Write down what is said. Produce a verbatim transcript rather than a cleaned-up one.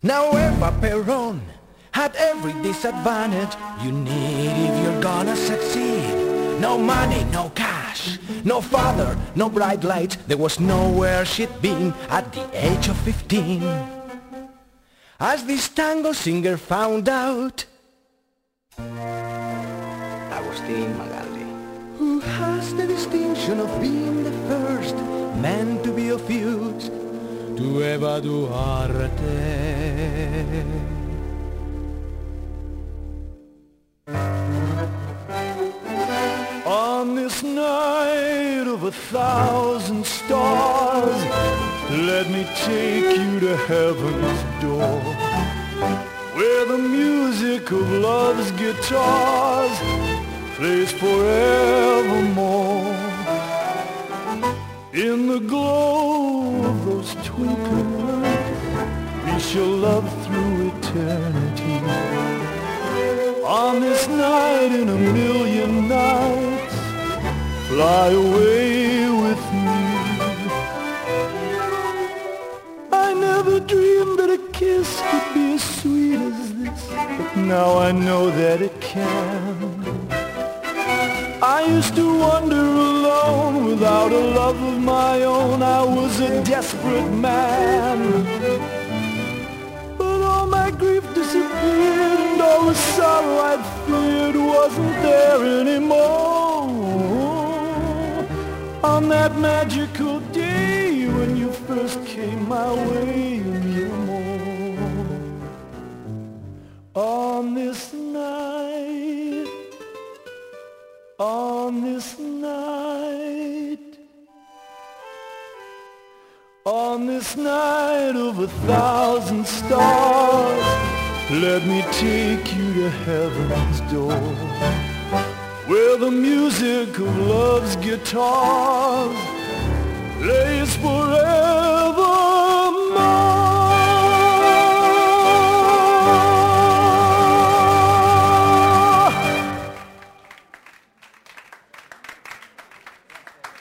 Now Eva Peron had every disadvantage you need if you're gonna succeed. No money, no cash, no father, no bright lights. There was nowhere she'd been at the age of fifteen. As this tango singer found out, Agustín Magaldi, who has the distinction of being the first man to be of use to Eva Duarte. On this night of a thousand stars, let me take you to heaven's door, where the music of love's guitars plays forevermore. In the glow of those twinkling lights, we shall love through eternity. On this night in a million nights, fly away with me. I never dreamed that a kiss could be as sweet as this, but now I know that it can. I used to wander alone without a love of my own. I was a desperate man, but all my grief disappeared and all the sorrow I'd feared wasn't there anymore. On that magical day when you first came my way, and more. On this night, on this night, on this night of a thousand stars, let me take you to heaven's door, where the music of love's guitars plays forever.